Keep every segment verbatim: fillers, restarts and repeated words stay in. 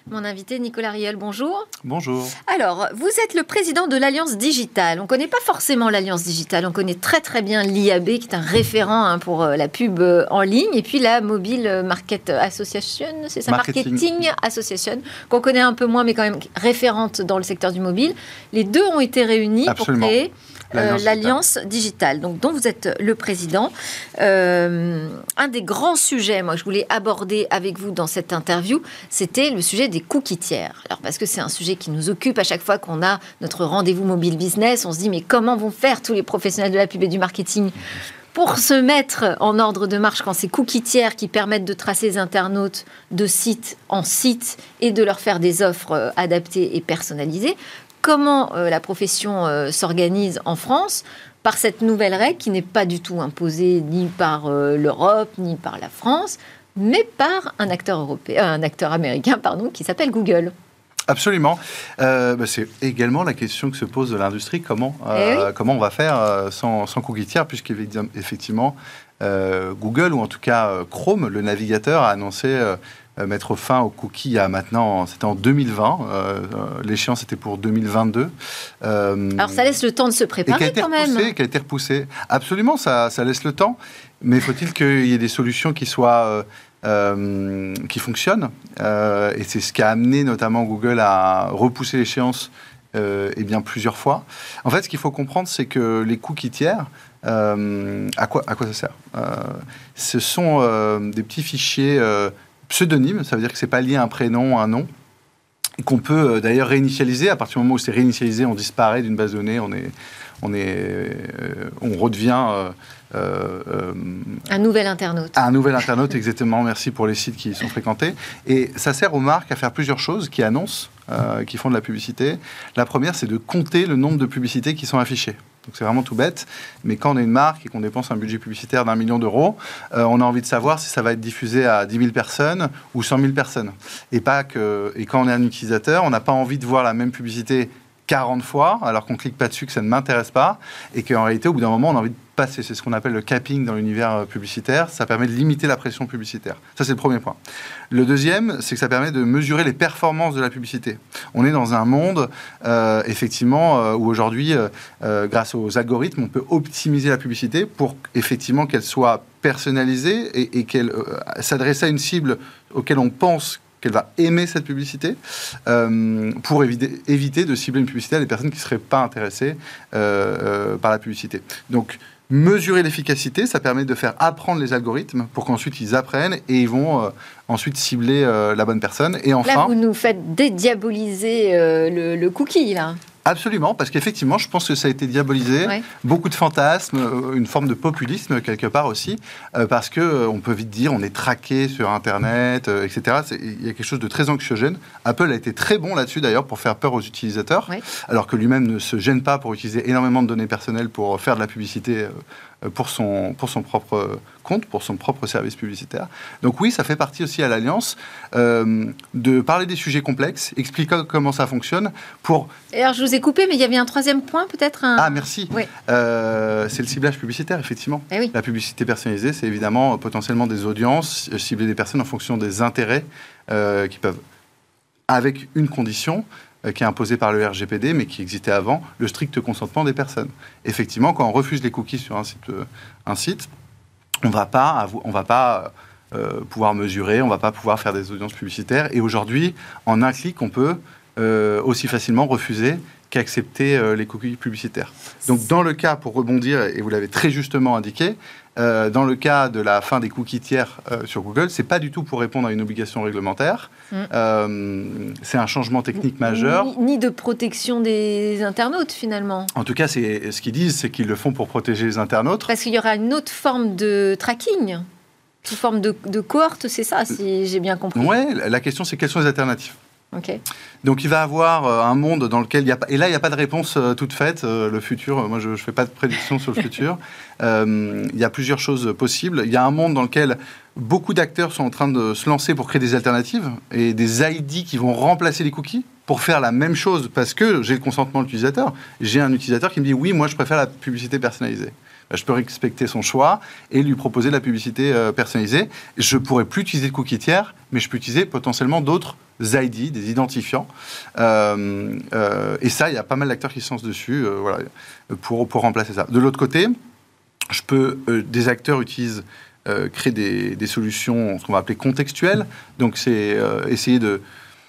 Mon invité Nicolas Riel, bonjour. Bonjour. Alors, vous êtes le président de l'Alliance Digitale. On ne connaît pas forcément l'Alliance Digitale, on connaît très très bien l'I A B qui est un référent hein, pour euh, la pub euh, en ligne, et puis la Mobile Market Association, c'est ça, Marketing, Marketing Association, qu'on connaît un peu moins mais quand même référente dans le secteur du mobile. Les deux ont été réunis Absolument. pour créer L'Alliance, euh, l'Alliance Digitale, donc, dont vous êtes le président. Euh, un des grands sujets, moi, je voulais aborder avec vous dans cette interview, c'était le sujet des cookies tiers. Alors, parce que c'est un sujet qui nous occupe à chaque fois qu'on a notre rendez-vous mobile business. On se dit, mais comment vont faire tous les professionnels de la pub et du marketing pour se mettre en ordre de marche quand ces cookies tiers qui permettent de tracer les internautes de site en site et de leur faire des offres euh, adaptées et personnalisées. Comment euh, la profession euh, s'organise en France par cette nouvelle règle qui n'est pas du tout imposée ni par euh, l'Europe, ni par la France, mais par un acteur européen, euh, un acteur américain, pardon, qui s'appelle Google. Absolument. Euh, bah, c'est également la question que se pose de l'industrie. Comment, euh, Eh oui. comment on va faire euh, sans, sans cookies tiers, puisqu'effectivement, euh, Google, ou en tout cas euh, Chrome, le navigateur, a annoncé euh, mettre fin aux cookies il y a maintenant, c'était en deux mille vingt, euh, l'échéance était pour deux mille vingt-deux. Euh, Alors ça laisse le temps de se préparer quand même. Repoussé, qui a été repoussé. Absolument, ça, ça laisse le temps, mais faut-il qu'il y ait des solutions qui soient... Euh, Euh, qui fonctionne, euh, et c'est ce qui a amené notamment Google à repousser l'échéance euh, et bien plusieurs fois. En fait, ce qu'il faut comprendre, c'est que les cookies tiers, euh, à quoi à quoi ça sert euh, Ce sont euh, des petits fichiers euh, pseudonymes, ça veut dire que c'est pas lié à un prénom, à un nom, qu'on peut euh, d'ailleurs réinitialiser. À partir du moment où c'est réinitialisé, on disparaît d'une base de données, on est on est euh, on redevient euh, Euh, euh, un nouvel internaute. Un nouvel internaute, exactement. Merci pour les sites qui y sont fréquentés. Et ça sert aux marques à faire plusieurs choses, qui annoncent, euh, qui font de la publicité. La première, c'est de compter le nombre de publicités qui sont affichées. Donc c'est vraiment tout bête. Mais quand on est une marque et qu'on dépense un budget publicitaire d'un million d'euros, euh, on a envie de savoir si ça va être diffusé à dix mille personnes ou cent mille personnes. Et, pas que, et quand on est un utilisateur, on n'a pas envie de voir la même publicité quarante fois, alors qu'on ne clique pas dessus, que ça ne m'intéresse pas, et qu'en réalité, au bout d'un moment, on a envie de passer. C'est ce qu'on appelle le capping dans l'univers publicitaire. Ça permet de limiter la pression publicitaire. Ça, c'est le premier point. Le deuxième, c'est que ça permet de mesurer les performances de la publicité. On est dans un monde, euh, effectivement, euh, où aujourd'hui, euh, grâce aux algorithmes, on peut optimiser la publicité pour, effectivement, qu'elle soit personnalisée et, et qu'elle euh, s'adresse à une cible auquel on pense qu'elle va aimer cette publicité, euh, pour éviter, éviter de cibler une publicité à des personnes qui ne seraient pas intéressées euh, euh, par la publicité. Donc, mesurer l'efficacité, ça permet de faire apprendre les algorithmes pour qu'ensuite ils apprennent et ils vont euh, ensuite cibler euh, la bonne personne. Et enfin, là, vous nous faites dédiaboliser euh, le, le cookie, là. Absolument, parce qu'effectivement, je pense que ça a été diabolisé. Ouais. Beaucoup de fantasmes, une forme de populisme quelque part aussi, euh, parce qu'on euh, peut vite dire on est traqué sur Internet, euh, et cetera. Il y a quelque chose de très anxiogène. Apple a été très bon là-dessus d'ailleurs pour faire peur aux utilisateurs, ouais. alors que lui-même ne se gêne pas pour utiliser énormément de données personnelles pour faire de la publicité euh, pour, son, pour son propre compte, pour son propre service publicitaire. Donc oui, ça fait partie aussi à l'Alliance euh, de parler des sujets complexes, expliquer comment ça fonctionne pour... Et alors je vous ai coupé, mais il y avait un troisième point, peut-être un... Ah, merci. Oui. Euh, c'est le ciblage publicitaire, effectivement. Eh oui. La publicité personnalisée, c'est évidemment euh, potentiellement des audiences, euh, cibler des personnes en fonction des intérêts euh, qui peuvent, avec une condition euh, qui est imposée par le R G P D, mais qui existait avant, le strict consentement des personnes. Effectivement, quand on refuse les cookies sur un site, euh, un site on ne va pas, on va pas euh, pouvoir mesurer, on ne va pas pouvoir faire des audiences publicitaires. Et aujourd'hui, en un clic, on peut euh, aussi facilement refuser qu'accepter euh, les cookies publicitaires. Donc, dans le cas, pour rebondir, et vous l'avez très justement indiqué, euh, dans le cas de la fin des cookies tiers euh, sur Google, c'est pas du tout pour répondre à une obligation réglementaire. Mmh. Euh, c'est un changement technique majeur. Ni, ni de protection des internautes, finalement. En tout cas, c'est, ce qu'ils disent, c'est qu'ils le font pour protéger les internautes. Parce qu'il y aura une autre forme de tracking, une forme de, de cohorte, c'est ça, si j'ai bien compris. Oui, la question, c'est quelles sont les alternatives. Okay. Donc il va y avoir euh, un monde dans lequel il n'y a pas... Et là, il n'y a pas de réponse euh, toute faite. Euh, le futur, euh, moi, je ne fais pas de prédiction sur le futur. Euh, il y a plusieurs choses possibles. Il y a un monde dans lequel beaucoup d'acteurs sont en train de se lancer pour créer des alternatives et des I D qui vont remplacer les cookies pour faire la même chose parce que j'ai le consentement de l'utilisateur. J'ai un utilisateur qui me dit « Oui, moi, je préfère la publicité personnalisée ». Je peux respecter son choix et lui proposer de la publicité euh, personnalisée. Je ne pourrais plus utiliser de cookies tiers, mais je peux utiliser potentiellement d'autres I D, des identifiants. Euh, euh, et ça, il y a pas mal d'acteurs qui se lancent dessus euh, voilà, pour, pour remplacer ça. De l'autre côté, je peux, euh, des acteurs utilisent, euh, créer des, des solutions, ce qu'on va appeler contextuelles. Donc, c'est euh, essayer de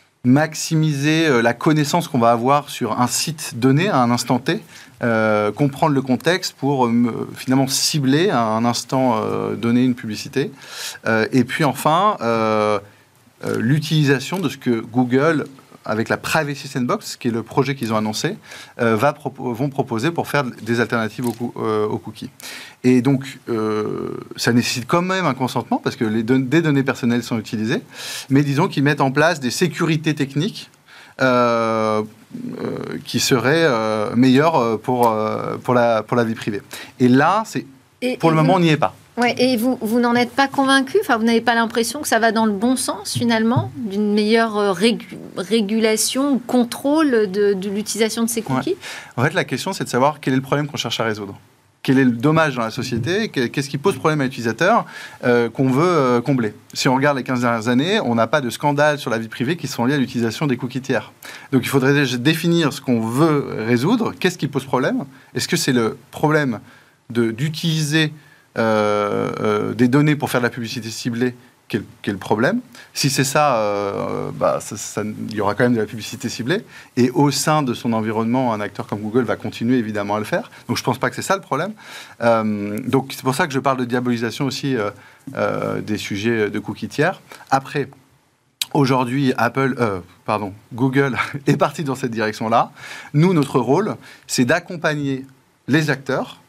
maximiser euh, la connaissance qu'on va avoir sur un site donné à un instant T, euh, comprendre le contexte pour euh, finalement cibler à un instant euh, donné une publicité. Euh, et puis enfin, euh, euh, l'utilisation de ce que Google, avec la Privacy Sandbox, qui est le projet qu'ils ont annoncé, euh, va propo- vont proposer pour faire des alternatives aux, coo- euh, aux cookies. Et donc, euh, ça nécessite quand même un consentement, parce que les don- des données personnelles sont utilisées, mais disons qu'ils mettent en place des sécurités techniques euh, euh, qui seraient euh, meilleures pour, euh, pour, la, pour la vie privée. Et là, c'est, Et- pour et le vous- moment, on n'y est pas. Ouais, et vous, vous n'en êtes pas convaincu? Enfin, vous n'avez pas l'impression que ça va dans le bon sens, finalement, d'une meilleure euh, régu- régulation ou contrôle de, de l'utilisation de ces cookies? En fait, la question, c'est de savoir quel est le problème qu'on cherche à résoudre. Quel est le dommage dans la société? Qu'est-ce qui pose problème à l'utilisateur euh, qu'on veut euh, combler? Si on regarde les quinze dernières années, on n'a pas de scandales sur la vie privée qui sont liés à l'utilisation des cookies tiers. Donc il faudrait déjà définir ce qu'on veut résoudre. Qu'est-ce qui pose problème? Est-ce que c'est le problème de, d'utiliser euh, euh, des données pour faire de la publicité ciblée qui est, qui est le problème? Si c'est ça, euh, bah, ça, ça, il y aura quand même de la publicité ciblée. Et au sein de son environnement, un acteur comme Google va continuer évidemment à le faire. Donc je ne pense pas que c'est ça le problème. Euh, donc c'est pour ça que je parle de diabolisation aussi euh, euh, des sujets de cookies tiers. Après, aujourd'hui, Apple, euh, pardon, Google est parti dans cette direction-là. Nous, notre rôle, c'est d'accompagner les acteurs.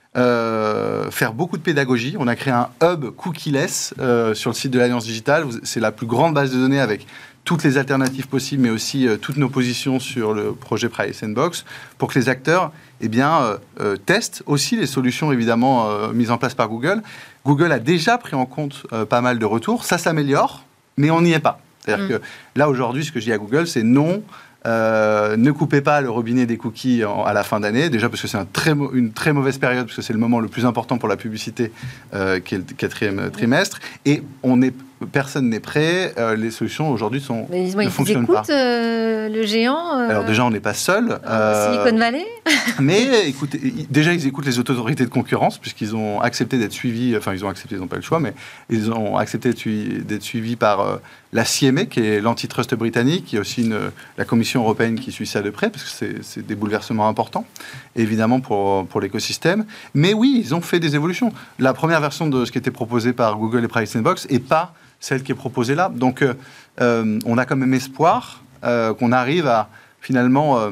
Euh, faire beaucoup de pédagogie. On a créé un hub cookieless euh, sur le site de l'Alliance Digitale. C'est la plus grande base de données avec toutes les alternatives possibles, mais aussi euh, toutes nos positions sur le projet Privacy Sandbox, pour que les acteurs eh bien, euh, euh, testent aussi les solutions évidemment euh, mises en place par Google. Google a déjà pris en compte euh, pas mal de retours. Ça s'améliore, mais on n'y est pas. C'est-à-dire mmh. que là, aujourd'hui, ce que je dis à Google, c'est non. Euh, ne coupez pas le robinet des cookies en, à la fin d'année, déjà parce que c'est un très mo- une très mauvaise période, parce que c'est le moment le plus important pour la publicité, euh, qui est le quatrième trimestre, et on est, personne n'est prêt, euh, les solutions aujourd'hui sont, Mais ne ils fonctionnent écoutent, pas. Euh, le géant euh... Alors déjà, on n'est pas seul. Euh, Silicon Valley. Mais écoutez, déjà, ils écoutent les autorités de concurrence, puisqu'ils ont accepté d'être suivis, enfin ils ont accepté, ils n'ont pas le choix, mais ils ont accepté d'être suivis, d'être suivis par euh, la C M A, qui est l'antitrust britannique, qui est aussi une, la Commission européenne qui suit ça de près, parce que c'est, c'est des bouleversements importants, évidemment, pour, pour l'écosystème. Mais oui, ils ont fait des évolutions. La première version de ce qui était proposé par Google et Privacy Sandbox n'est pas celle qui est proposée là. Donc, euh, euh, on a quand même espoir euh, qu'on arrive à, finalement, euh,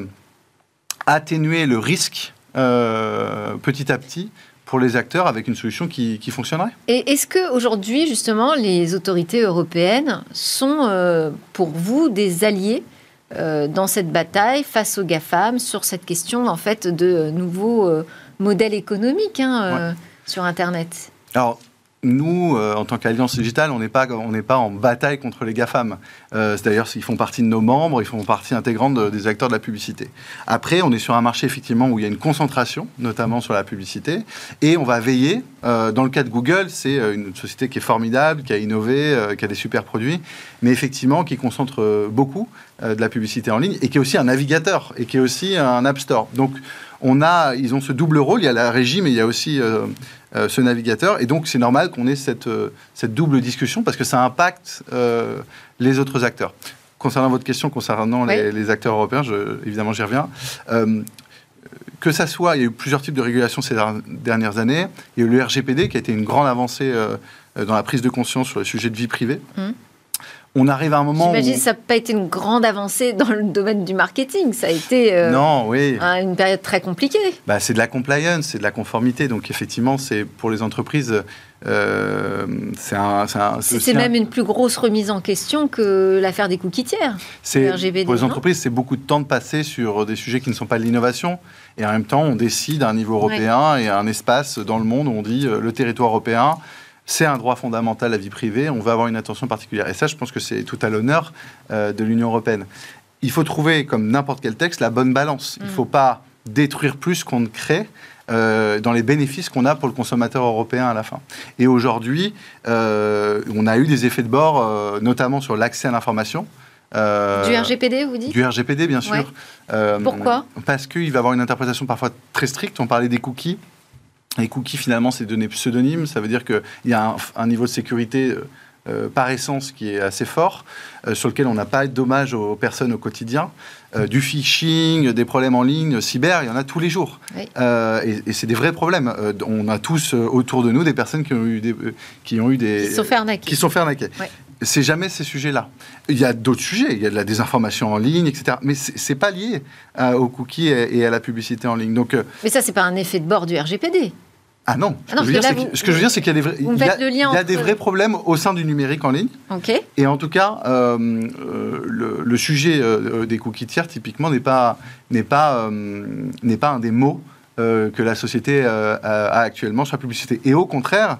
atténuer le risque euh, petit à petit pour les acteurs avec une solution qui, qui fonctionnerait. Et est-ce qu'aujourd'hui, justement, les autorités européennes sont, euh, pour vous, des alliés euh, dans cette bataille face aux GAFAM sur cette question, en fait, de nouveaux euh, modèles économiques hein, euh, ouais. sur Internet? Alors, nous, euh, en tant qu'Alliance Digitale, on n'est pas, on n'est pas en bataille contre les GAFAM. Euh, c'est d'ailleurs, ils font partie de nos membres, ils font partie intégrante de, des acteurs de la publicité. Après, on est sur un marché, effectivement, où il y a une concentration, notamment sur la publicité, et on va veiller. Euh, dans le cas de Google, c'est une société qui est formidable, qui a innové, euh, qui a des super produits, mais effectivement, qui concentre euh, beaucoup euh, de la publicité en ligne, et qui est aussi un navigateur, et qui est aussi un App Store. Donc, on a, ils ont ce double rôle, il y a la régie, mais il y a aussi euh, euh, ce navigateur, et donc c'est normal qu'on ait cette, euh, cette double discussion, parce que ça impacte euh, les autres acteurs. Concernant votre question, concernant oui. les, les acteurs européens, je, évidemment j'y reviens, euh, que ça soit, il y a eu plusieurs types de régulation ces dernières années, il y a eu le R G P D qui a été une grande avancée euh, dans la prise de conscience sur les sujets de vie privée. Mmh. On arrive à un moment J'imagine où... que ça n'a pas été une grande avancée dans le domaine du marketing. Ça a été euh, non, oui. une période très compliquée. Bah, c'est de la compliance, c'est de la conformité. Donc, effectivement, c'est pour les entreprises, euh, c'est un... C'est, un, c'est, c'est même un... une plus grosse remise en question que l'affaire des cookies tiers. C'est, R G B D, pour les entreprises, non c'est beaucoup de temps de passer sur des sujets qui ne sont pas de l'innovation. Et en même temps, on décide à un niveau européen ouais. et à un espace dans le monde où on dit euh, le territoire européen... C'est un droit fondamental, la vie privée. On va avoir une attention particulière. Et ça, je pense que c'est tout à l'honneur euh, de l'Union européenne. Il faut trouver, comme n'importe quel texte, la bonne balance. Mmh. Il ne faut pas détruire plus qu'on ne crée euh, dans les bénéfices qu'on a pour le consommateur européen à la fin. Et aujourd'hui, euh, on a eu des effets de bord, euh, notamment sur l'accès à l'information. Euh, du R G P D, vous dites ? Du R G P D, bien sûr. Ouais. Euh, Pourquoi ? Parce qu'il va avoir une interprétation parfois très stricte. On parlait des cookies. Les cookies, finalement, c'est des données pseudonymes. Ça veut dire qu'il y a un, un niveau de sécurité euh, par essence qui est assez fort, euh, sur lequel on n'a pas de dommages aux personnes au quotidien. Euh, du phishing, des problèmes en ligne, cyber, il y en a tous les jours. Oui. Euh, et, et c'est des vrais problèmes. Euh, on a tous euh, autour de nous des personnes qui ont eu des... Euh, qui ont eu des qui se sont fait arnaquer. Qui sont fait arnaquer. Oui. C'est jamais ces sujets-là. Il y a d'autres sujets, il y a de la désinformation en ligne, et cetera. Mais c'est, c'est pas lié euh, aux cookies et, et à la publicité en ligne. Donc, euh, mais ça, c'est pas un effet de bord du R G P D. Ah non, ce, ah non que, je là, vous, que, ce que je veux dire, c'est qu'il y a des vrais, il y a, il y a entre... des vrais problèmes au sein du numérique en ligne. Okay. Et en tout cas, euh, euh, le, le sujet euh, des cookies tiers, typiquement, n'est pas, n'est pas, euh, n'est pas un des mots euh, que la société euh, a actuellement sur la publicité. Et au contraire,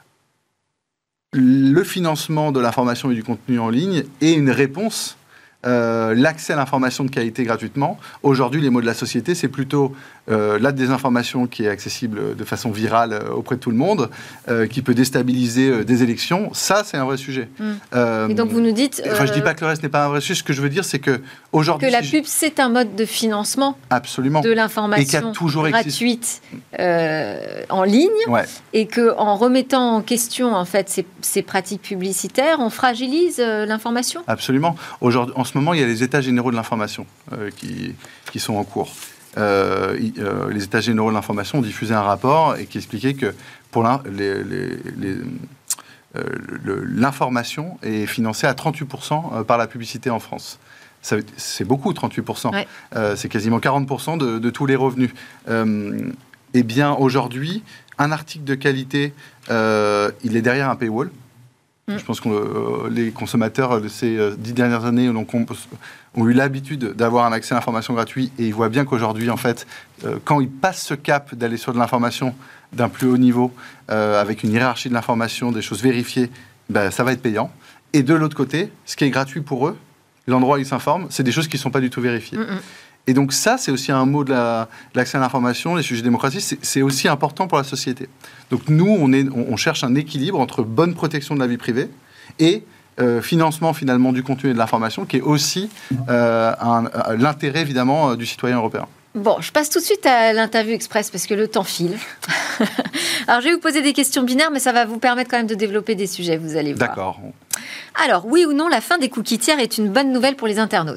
le financement de l'information et du contenu en ligne est une réponse. Euh, l'accès à l'information de qualité gratuitement. Aujourd'hui, les mots de la société, c'est plutôt euh, la désinformation qui est accessible de façon virale euh, auprès de tout le monde, euh, qui peut déstabiliser euh, des élections. Ça, c'est un vrai sujet. Mmh. Euh, Et donc, vous nous dites... Enfin, je ne dis pas que le reste n'est pas un vrai sujet. Ce que je veux dire, c'est que aujourd'hui... Que la pub, c'est un mode de financement Absolument. de l'information et qui a toujours gratuite euh, en ligne. Ouais. Et qu'en remettant en question, en fait, ces, ces pratiques publicitaires, on fragilise euh, l'information. Absolument. Aujourd'hui, en ce moment, il y a les états généraux de l'information euh, qui, qui sont en cours. Euh, euh, les états généraux de l'information ont diffusé un rapport et qui expliquait que pour les, les, les, euh, le, l'information est financée à trente-huit pour cent par la publicité en France. Ça, c'est beaucoup, trente-huit pour cent. Ouais. Euh, c'est quasiment quarante pour cent de, de tous les revenus. Euh, eh bien, aujourd'hui, un article de qualité, euh, il est derrière un paywall. Je pense que euh, les consommateurs de ces euh, dix dernières années ont, ont eu l'habitude d'avoir un accès à l'information gratuit et ils voient bien qu'aujourd'hui, en fait, euh, quand ils passent ce cap d'aller sur de l'information d'un plus haut niveau, euh, avec une hiérarchie de l'information, des choses vérifiées, ben, ça va être payant. Et de l'autre côté, ce qui est gratuit pour eux, l'endroit où ils s'informent, c'est des choses qui ne sont pas du tout vérifiées. Mm-hmm. Et donc ça, c'est aussi un mot de, la, de l'accès à l'information, les sujets de démocratie, c'est, c'est aussi important pour la société. Donc nous, on, est, on, on cherche un équilibre entre bonne protection de la vie privée et euh, financement finalement du contenu et de l'information, qui est aussi euh, un, un, l'intérêt évidemment du citoyen européen. Bon, je passe tout de suite à l'interview express parce que le temps file. Alors, je vais vous poser des questions binaires, mais ça va vous permettre quand même de développer des sujets, vous allez voir. D'accord. Alors, oui ou non, la fin des cookies tiers est une bonne nouvelle pour les internautes ?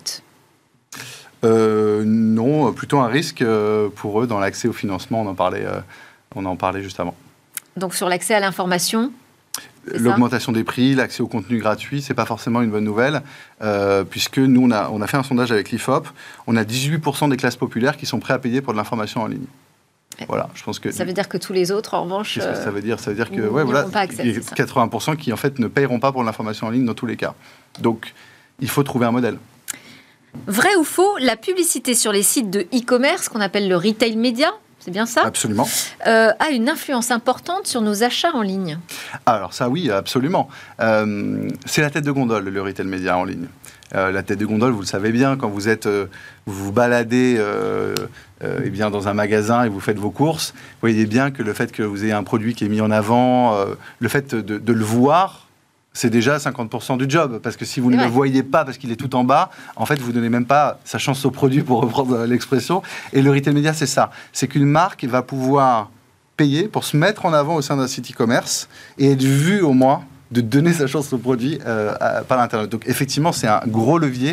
Euh, non, plutôt un risque pour eux dans l'accès au financement. On en parlait, euh, on en parlait juste avant. Donc sur l'accès à l'information, l'augmentation des prix, l'accès au contenu gratuit, c'est pas forcément une bonne nouvelle, euh, puisque nous on a, on a fait un sondage avec l'I F O P. On a dix-huit pour cent des classes populaires qui sont prêts à payer pour de l'information en ligne. Voilà, je pense que ça veut dire que tous les autres, en revanche, qu'est-ce que ça veut dire ? Ça veut dire que ouais, voilà, accès, quatre-vingts pour cent qui en fait ne paieront pas pour l'information en ligne dans tous les cas. Donc il faut trouver un modèle. Vrai ou faux, la publicité sur les sites de e-commerce, qu'on appelle le retail média, c'est bien ça ? Absolument. Euh, a une influence importante sur nos achats en ligne ? Alors ça, oui, absolument. Euh, c'est la tête de gondole, le retail média en ligne. Euh, la tête de gondole, vous le savez bien, quand vous êtes, euh, vous vous baladez euh, euh, eh bien, dans un magasin et vous faites vos courses, vous voyez bien que le fait que vous ayez un produit qui est mis en avant, euh, le fait de, de le voir, c'est déjà cinquante pour cent du job, parce que si vous ne ouais. le voyez pas parce qu'il est tout en bas, en fait, vous ne donnez même pas sa chance au produit, pour reprendre l'expression. Et le retail média, c'est ça. C'est qu'une marque va pouvoir payer pour se mettre en avant au sein d'un site e-commerce et être vue au moins de donner sa chance au produit euh, à, par l'Internet. Donc effectivement, c'est un gros levier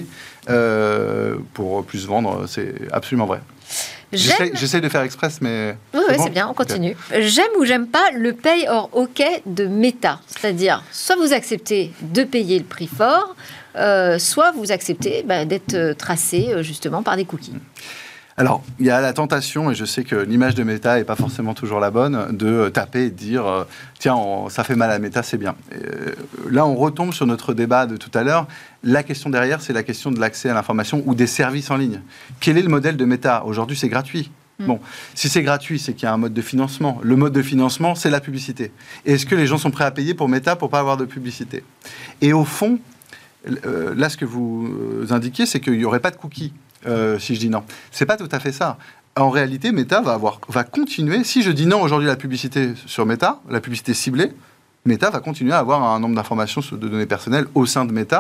euh, pour plus vendre, c'est absolument vrai. J'essaie, j'essaie de faire express, mais... Oui, c'est, oui, bon c'est bien, on continue. Okay. J'aime ou j'aime pas le pay or OK de Meta. C'est-à-dire, soit vous acceptez de payer le prix fort, euh, soit vous acceptez bah, d'être tracé justement par des cookies. Alors, il y a la tentation, et je sais que l'image de Meta n'est pas forcément toujours la bonne, de taper et de dire euh, « Tiens, on, ça fait mal à Meta, c'est bien et, ». Euh, là, on retombe sur notre débat de tout à l'heure. La question derrière, c'est la question de l'accès à l'information ou des services en ligne. Quel est le modèle de Meta ? Aujourd'hui, c'est gratuit. Mmh. Bon, si c'est gratuit, c'est qu'il y a un mode de financement. Le mode de financement, c'est la publicité. Et est-ce que les gens sont prêts à payer pour Meta pour ne pas avoir de publicité ? Et au fond, euh, là, ce que vous indiquez, c'est qu'il n'y aurait pas de cookies. Euh, si je dis non. C'est pas tout à fait ça. En réalité, Meta va, avoir, va continuer. Si je dis non aujourd'hui à la publicité sur Meta, la publicité ciblée, Meta va continuer à avoir un nombre d'informations de données personnelles au sein de Meta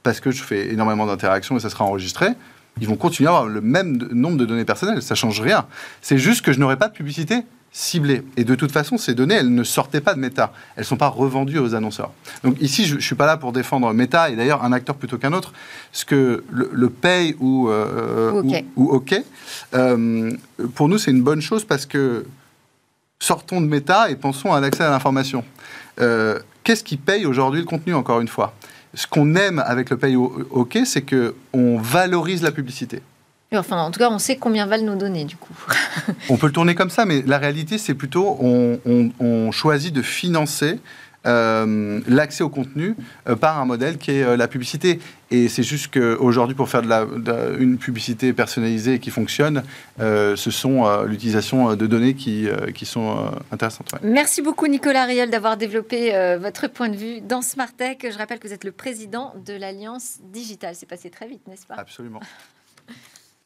parce que je fais énormément d'interactions et ça sera enregistré, ils vont continuer à avoir le même nombre de données personnelles. Ça ne change rien. C'est juste que je n'aurai pas de publicité ciblée. Et de toute façon, ces données, elles ne sortaient pas de Meta. Elles ne sont pas revendues aux annonceurs. Donc ici, je ne suis pas là pour défendre Meta, et d'ailleurs un acteur plutôt qu'un autre. Ce que le, le Pay ou, euh, ou, OK, ou, ou OK euh, pour nous, c'est une bonne chose parce que sortons de Meta et pensons à l'accès à l'information. Euh, qu'est-ce qui paye aujourd'hui le contenu, encore une fois ? Ce qu'on aime avec le Pay OK, c'est qu'on valorise la publicité. Enfin, en tout cas, on sait combien valent nos données, du coup. On peut le tourner comme ça, mais la réalité, c'est plutôt on, on, on choisit de financer euh, l'accès au contenu euh, par un modèle qui est euh, la publicité. Et c'est juste qu'aujourd'hui, pour faire de la, de, une publicité personnalisée qui fonctionne, euh, ce sont euh, l'utilisation de données qui, euh, qui sont euh, intéressantes. Ouais. Merci beaucoup, Nicolas Riol, d'avoir développé euh, votre point de vue dans Smart Tech. Je rappelle que vous êtes le président de l'Alliance Digitale. C'est passé très vite, n'est-ce pas ? Absolument.